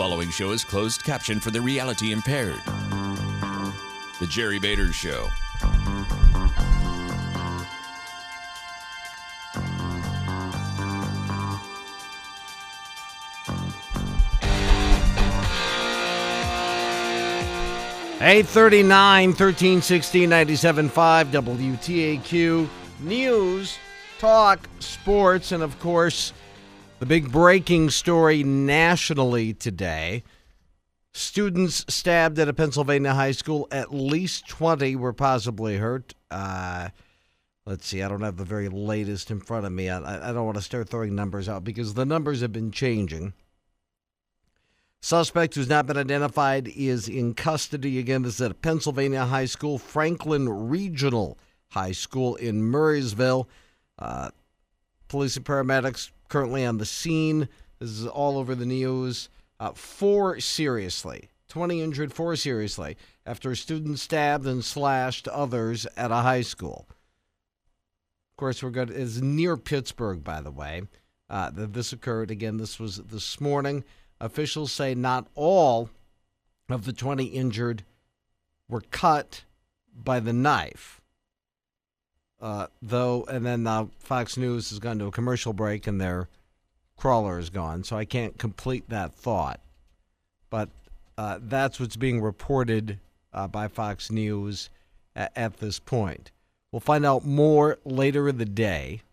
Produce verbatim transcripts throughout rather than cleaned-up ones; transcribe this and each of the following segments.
following show is closed caption for the reality impaired. The Jerry Bader Show. eight thirty-nine, thirteen sixteen, ninety-seven point five, W T A Q News, Talk, Sports, and of course, the big breaking story nationally today. Students stabbed at a Pennsylvania high school. At least twenty were possibly hurt. Uh, let's see, I don't have the very latest in front of me. I, I don't want to start throwing numbers out because the numbers have been changing. Suspect who's not been identified is in custody. Again, this is at a Pennsylvania high school, Franklin Regional High School in Murraysville. Uh, police and paramedics currently on the scene. This is all over the news. Uh, four seriously, twenty injured, four seriously, after a student stabbed and slashed others at a high school. Of course, we're good. It's near Pittsburgh, by the way, uh, that this occurred. Again, this was this morning. Officials say not all of the twenty injured were cut by the knife. Uh, though, and then uh, Fox News has gone to a commercial break and their crawler is gone, so I can't complete that thought. But uh, that's what's being reported uh, by Fox News a- at this point. We'll find out more later in the day.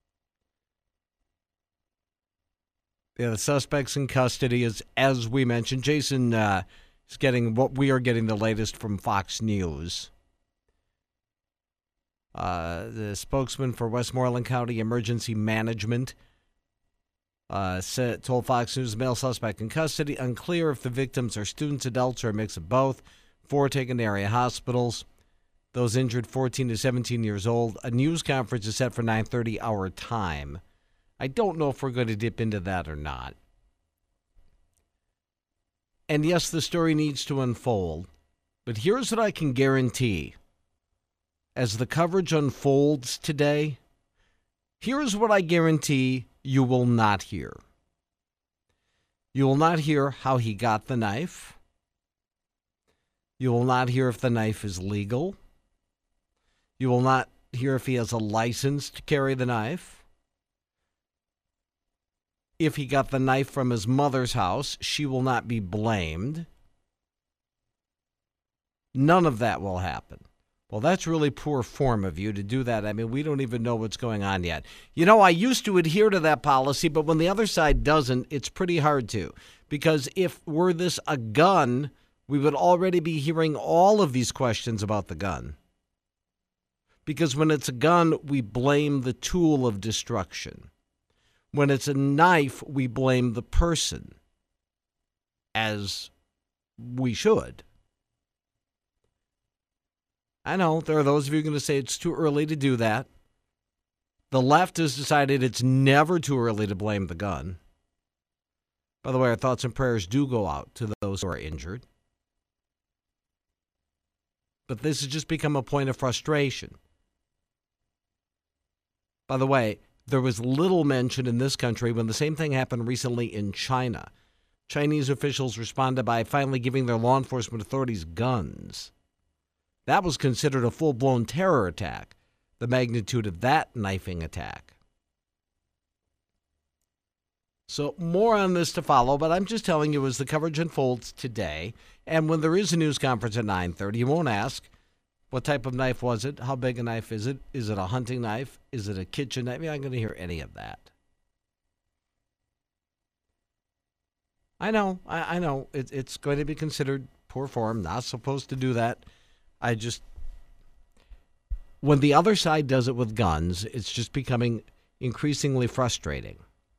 Yeah, the suspect's in custody, as, as we mentioned. Jason uh, is getting what we are getting the latest from Fox News. Uh, the spokesman for Westmoreland County Emergency Management uh, said, told Fox News, male suspect in custody. Unclear if the victims are students, adults, or a mix of both. Four taken to area hospitals. Those injured, fourteen to seventeen years old. A news conference is set for nine thirty our time. I don't know if we're going to dip into that or not. And yes, the story needs to unfold. But here's what I can guarantee. As the coverage unfolds today, here's what I guarantee you will not hear. You will not hear how he got the knife. You will not hear if the knife is legal. You will not hear if he has a license to carry the knife. If he got the knife from his mother's house, she will not be blamed. None of that will happen. Well, that's really poor form of you to do that. I mean, we don't even know what's going on yet. You know, I used to adhere to that policy, but when the other side doesn't, it's pretty hard to. Because if were this a gun, we would already be hearing all of these questions about the gun. Because when it's a gun, we blame the tool of destruction. When it's a knife, we blame the person, as we should. I know there are those of you going to say it's too early to do that. The left has decided it's never too early to blame the gun. By the way, our thoughts and prayers do go out to those who are injured. But this has just become a point of frustration. By the way, there was little mention in this country when the same thing happened recently in China. Chinese officials responded by finally giving their law enforcement authorities guns. That was considered a full-blown terror attack, the magnitude of that knifing attack. So more on this to follow, but I'm just telling you as the coverage unfolds today, and when there is a news conference at nine thirty, you won't ask, what type of knife was it? How big a knife is it? Is it a hunting knife? Is it a kitchen knife? You're not going to hear any of that. I know, I, I know. It, it's going to be considered poor form, not supposed to do that. I just, when the other side does it with guns, it's just becoming increasingly frustrating.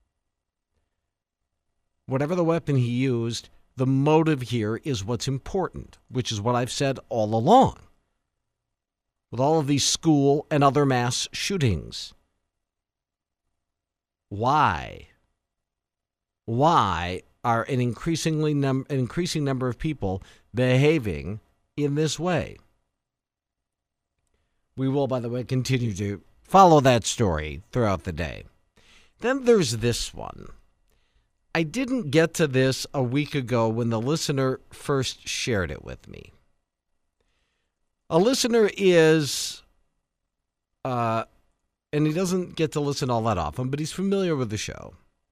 Whatever the weapon he used, the motive here is what's important, which is what I've said all along. With all of these school and other mass shootings. Why? Why are an increasingly num- an increasing number of people behaving in this way? We will, by the way, continue to follow that story throughout the day. Then there's this one. I didn't get to this a week ago when the listener first shared it with me. A listener is, uh, and he doesn't get to listen all that often, but he's familiar with the show.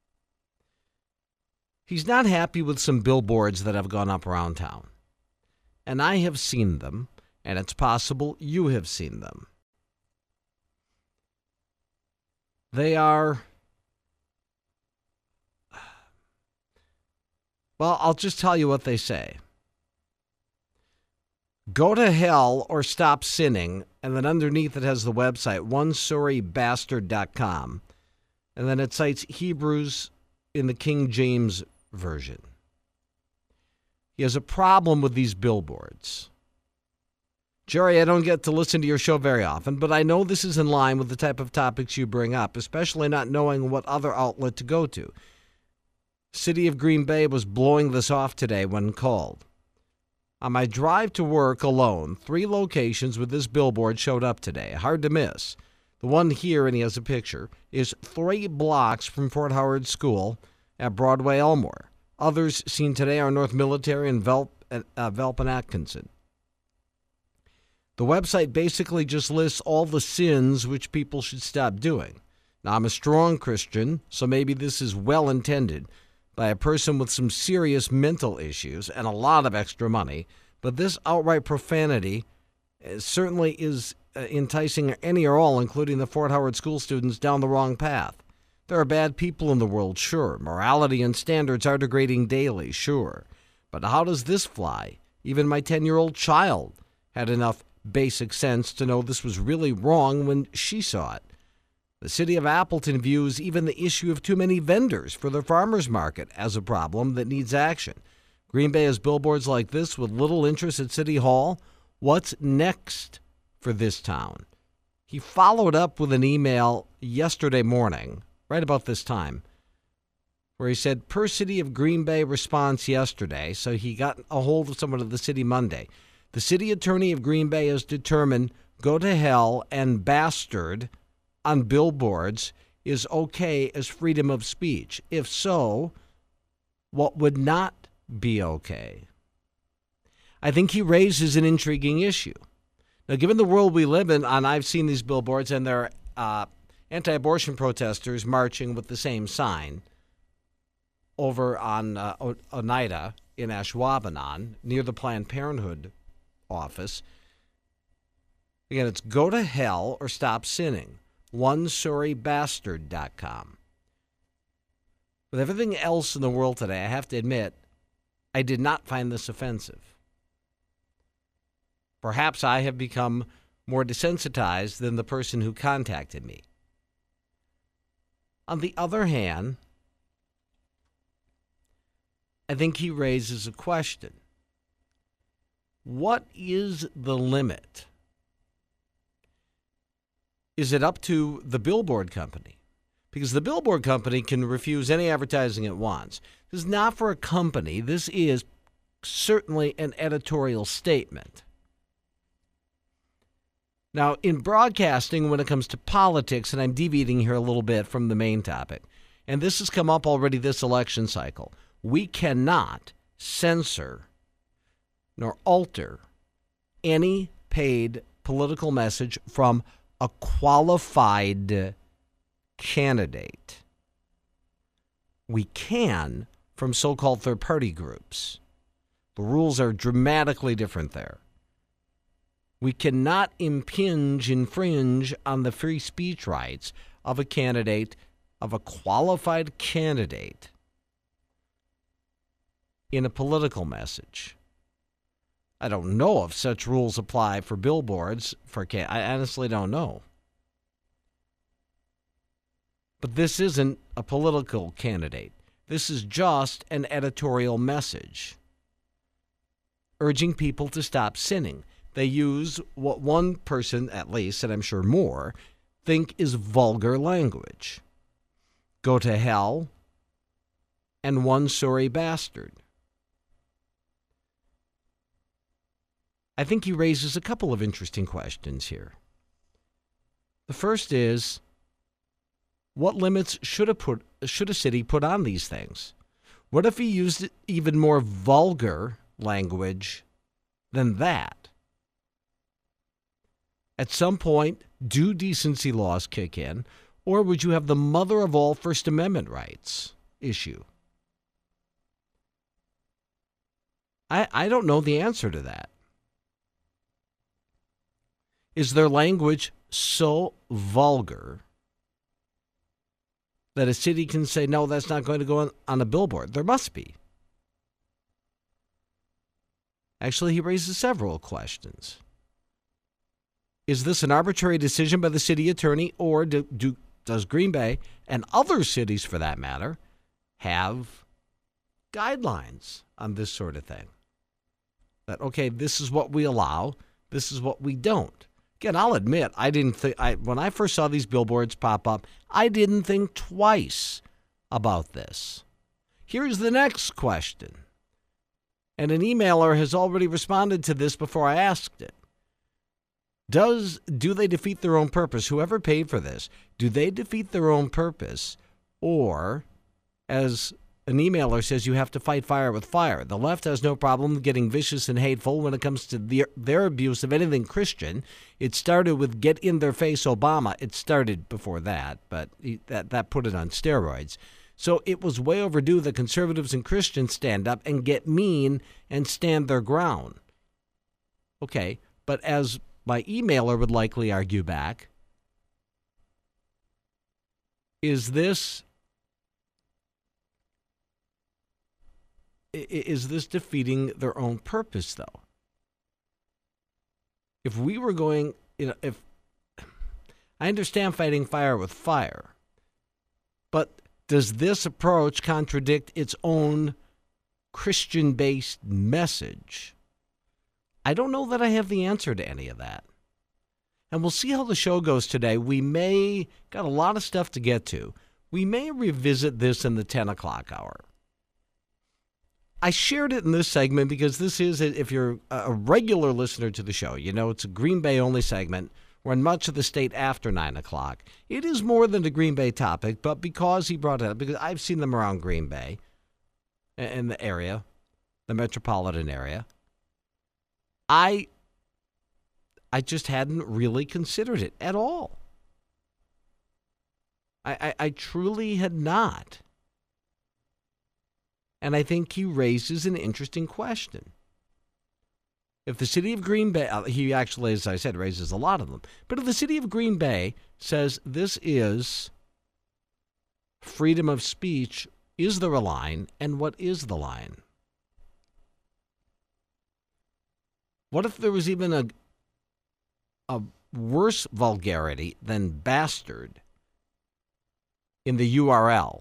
He's not happy with some billboards that have gone up around town. And I have seen them, and it's possible you have seen them. They are, well, I'll just tell you what they say. Go to hell or stop sinning, and then underneath it has the website, one sorry bastard dot com, and then it cites Hebrews in the King James Version. He has a problem with these billboards. Jerry, I don't get to listen to your show very often, but I know this is in line with the type of topics you bring up, especially not knowing what other outlet to go to. City of Green Bay was blowing this off today when called. On my drive to work alone, three locations with this billboard showed up today. Hard to miss. The one here, and he has a picture, is three blocks from Fort Howard School at Broadway Elmore. Others seen today are North Military and Velp, uh, Velp and Atkinson. The website basically just lists all the sins which people should stop doing. Now, I'm a strong Christian, so maybe this is well intended by a person with some serious mental issues and a lot of extra money, but this outright profanity certainly is enticing any or all, including the Fort Howard School students, down the wrong path. There are bad people in the world, sure. Morality and standards are degrading daily, sure. But how does this fly? Even my ten-year-old child had enough basic sense to know this was really wrong when she saw it. The city of Appleton views even the issue of too many vendors for the farmers market as a problem that needs action. Green Bay has billboards like this with little interest at City Hall. What's next for this town? He followed up with an email yesterday morning, right about this time, where he said, per City of Green Bay response yesterday, so he got a hold of someone at the city Monday. The city attorney of Green Bay has determined go to hell and bastard on billboards is okay as freedom of speech. If so, what would not be okay? I think he raises an intriguing issue. Now, given the world we live in, and I've seen these billboards, and there are uh, anti-abortion protesters marching with the same sign over on uh, Oneida in Ashwaubenon near the Planned Parenthood office. Again, it's go to hell or stop sinning. one sorry bastard dot com. With everything else in the world today, I have to admit, I did not find this offensive. Perhaps I have become more desensitized than the person who contacted me. On the other hand, I think he raises a question. What is the limit? Is it up to the billboard company? Because the billboard company can refuse any advertising it wants. This is not for a company. This is certainly an editorial statement. Now, in broadcasting, when it comes to politics, and I'm deviating here a little bit from the main topic, and this has come up already this election cycle, we cannot censor nor alter any paid political message from a qualified candidate. We can from so-called third-party groups. The rules are dramatically different there. We cannot impinge, infringe on the free speech rights of a candidate, of a qualified candidate in a political message. I don't know if such rules apply for billboards. For can- I honestly don't know. But this isn't a political candidate. This is just an editorial message urging people to stop sinning. They use what one person, at least, and I'm sure more, think is vulgar language. Go to hell and one sorry bastard. I think he raises a couple of interesting questions here. The first is, what limits should a, put, should a city put on these things? What if he used even more vulgar language than that? At some point, do decency laws kick in, or would you have the mother of all First Amendment rights issue? I, I don't know the answer to that. Is their language so vulgar that a city can say, no, that's not going to go on, on a billboard? There must be. Actually, he raises several questions. Is this an arbitrary decision by the city attorney, or do, do, does Green Bay, and other cities for that matter, have guidelines on this sort of thing? That, okay, this is what we allow, this is what we don't. Again, I'll admit, I didn't think, I, when I first saw these billboards pop up, I didn't think twice about this. Here's the next question. And an emailer has already responded to this before I asked it. Does, do they defeat their own purpose? Whoever paid for this, do they defeat their own purpose? Or, as an emailer says, you have to fight fire with fire. The left has no problem getting vicious and hateful when it comes to the, their abuse of anything Christian. It started with get in their face Obama. It started before that, but he, that, that put it on steroids. So it was way overdue that conservatives and Christians stand up and get mean and stand their ground. Okay, but as my emailer would likely argue back, is this is this defeating their own purpose, though? If we were going, you know, if I understand fighting fire with fire, but does this approach contradict its own Christian-based message? I don't know that I have the answer to any of that. And we'll see how the show goes today. We may, got a lot of stuff to get to. We may revisit this in the ten o'clock hour. I shared it in this segment because this is, if you're a regular listener to the show, you know it's a Green Bay-only segment. We're in much of the state after nine o'clock. It is more than a Green Bay topic, but because he brought it up, because I've seen them around Green Bay, in the area, the metropolitan area, I, I just hadn't really considered it at all. I, I, I truly had not. And I think he raises an interesting question. If the city of Green Bay, he actually, as I said, raises a lot of them. But if the city of Green Bay says this is freedom of speech, is there a line? And what is the line? What if there was even a, a worse vulgarity than bastard in the U R L?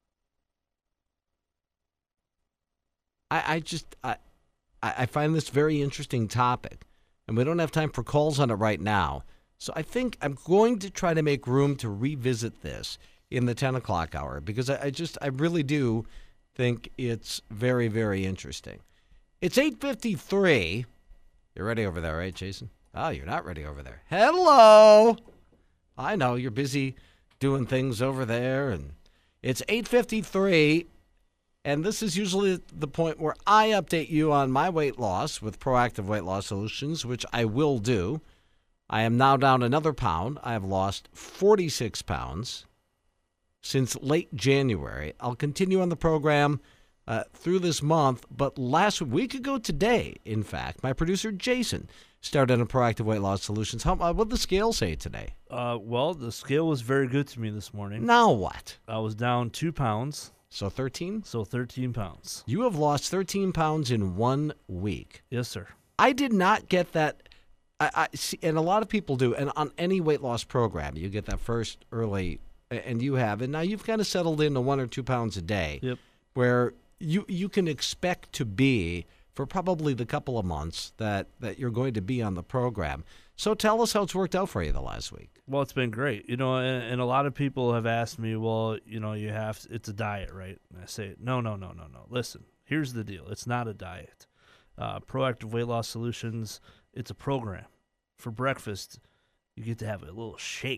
I, I just... I, I find this very interesting topic, and we don't have time for calls on it right now. So I think I'm going to try to make room to revisit this in the ten o'clock hour, because I, I just, I really do think it's very, very interesting. It's eight fifty-three. You're ready over there, right, Jason? Oh, you're not ready over there. Hello. I know, you're busy doing things over there, and it's eight fifty-three. And this is usually the point where I update you on my weight loss with Proactive Weight Loss Solutions, which I will do. I am now down another pound. I have lost forty-six pounds since late January. I'll continue on the program uh, through this month, but last week ago today, in fact, my producer Jason started on Proactive Weight Loss Solutions. How, uh, what did the scale say today? Uh, well, the scale was very good to me this morning. Now what? I was down two pounds. So thirteen? So thirteen pounds. You have lost thirteen pounds in one week. Yes, sir. I did not get that. I, I see, and a lot of people do. And on any weight loss program, you get that first early, and you have. And now you've kind of settled into one or two pounds a day. Yep. Where you you can expect to be for probably the couple of months that, that you're going to be on the program. So tell us how it's worked out for you the last week. Well, it's been great. You know, and, and a lot of people have asked me, well, you know, you have to, it's a diet, right? And I say, no, no, no, no, no. Listen, here's the deal. It's not a diet. Uh, Proactive Weight Loss Solutions, it's a program. For breakfast, you get to have a little shake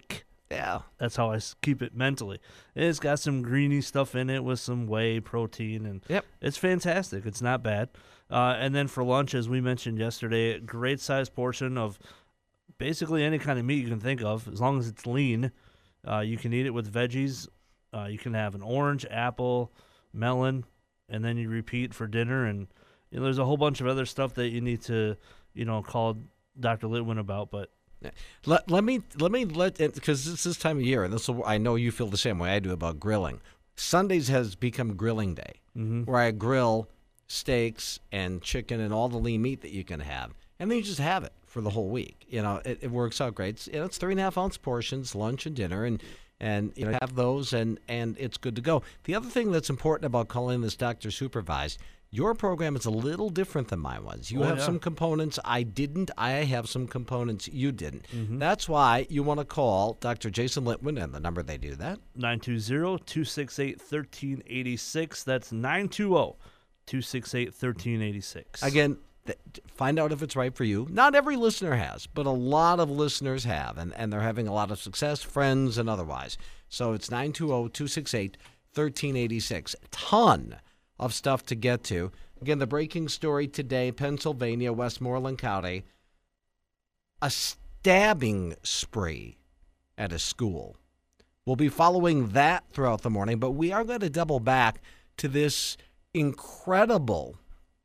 Yeah. That's how I s- keep it mentally. It's got some greeny stuff in it with some whey protein, and Yep. it's fantastic. It's not bad. Uh, and then for lunch, as we mentioned yesterday, great size portion of basically any kind of meat you can think of, as long as it's lean. Uh, you can eat it with veggies. Uh, you can have an orange, apple, melon, and then you repeat for dinner. And you know, there's a whole bunch of other stuff that you need to, you know, call Doctor Litwin about. But Let, let me let me let because it's this time of year, and this will, I know you feel the same way I do about grilling. Sundays has become grilling day, mm-hmm. where I grill steaks and chicken and all the lean meat that you can have, and then you just have it for the whole week. You know, it, it works out great. It's, you know, it's three and a half ounce portions, lunch and dinner, and and you know have those, and and it's good to go. The other thing that's important about calling this doctor supervised. Your program is a little different than mine was. You Oh, have yeah. some components I didn't. I have some components you didn't. Mhm. That's why you want to call Doctor Jason Litwin, and the number they do that. nine two zero, two six eight, one three eight six. That's nine two zero, two six eight, one three eight six. Again, th- find out if it's right for you. Not every listener has, but a lot of listeners have, and, and they're having a lot of success, friends and otherwise. So it's nine two zero, two six eight, one three eight six. Ton of stuff to get to. Again, the breaking story today, Pennsylvania, Westmoreland County, a stabbing spree at a school. We'll be following that throughout the morning, but we are going to double back to this incredible,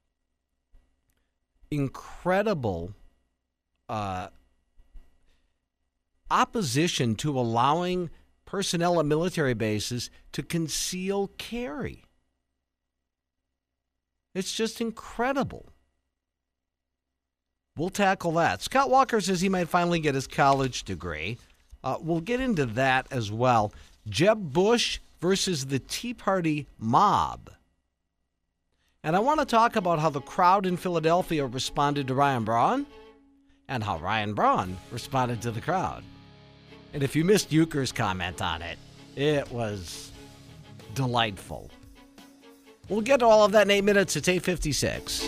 incredible uh, opposition to allowing personnel at military bases to conceal carry. It's just incredible. We'll tackle that. Scott Walker says he might finally get his college degree. Uh, we'll get into that as well. Jeb Bush versus the Tea Party mob. And I want to talk about how the crowd in Philadelphia responded to Ryan Braun and how Ryan Braun responded to the crowd. And if you missed Euchre's comment on it, it was delightful. We'll get to all of that in eight minutes. It's eight fifty-six.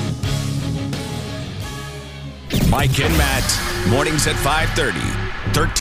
Mike and Matt, mornings at five thirty.